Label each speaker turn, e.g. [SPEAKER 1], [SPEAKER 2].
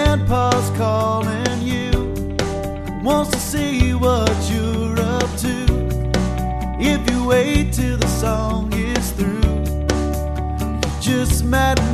[SPEAKER 1] Grandpa's calling you, wants to see what you're up to. If you wait till the song is through, you just might